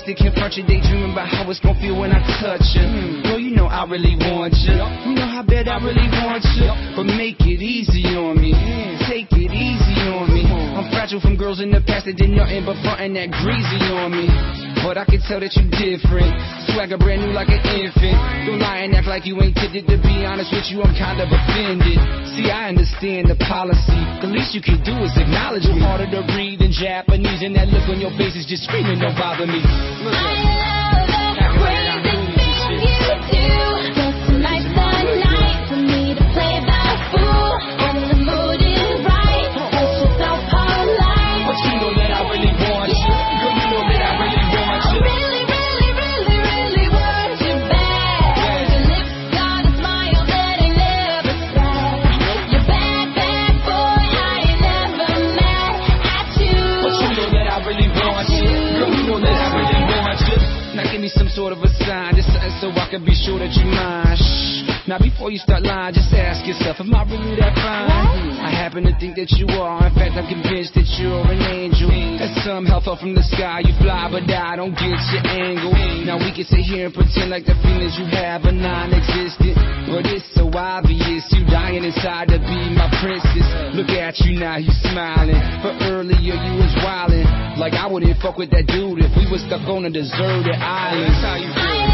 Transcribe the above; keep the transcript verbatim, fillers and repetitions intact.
to confront you. Daydreaming about how it's gon' feel when I touch you. Girl, you know I really want you. You know how bad I really want you. But make it easy on me. Take it easy on me. I'm fragile from girls in the past that did nothing but frontin' that greasy on me. But I can tell that you different. Swagger brand new like an infant. Don't lie and act like you ain't tempted. To be honest with you, I'm kind of offended. See, I understand the policy. The least you can do is acknowledge me. Harder to read than Japanese, and that look on your face is just screaming, don't bother me. I love the crazy things you do. But tonight's the night for me to play the fool. And the mood is right. It's just so polite. But you know that I really want you. Girl, you know that I really want you. Really, really, really, really want you back. Your lips got a smile that ain't never sad. You're bad, bad boy, I ain't never mad at you. But you know that I really want you. Girl, you know that I really want you. Now give me some sort of a sign, just something so I can be sure that you're mine. Shh. Now before you start lying, just ask yourself, am I really that fine? I happen to think that you are. In fact, I'm convinced that you're an angel. That some hell fell from the sky. You fly, but I don't get your angle. Now we can sit here and pretend like the feelings you have are non-existent, but it's so obvious you dying inside to be my princess. Look at you now, you smiling, but earlier you was wildin'. Like I wouldn't fuck with that dude if we was stuck on a deserted island. That's how you feel.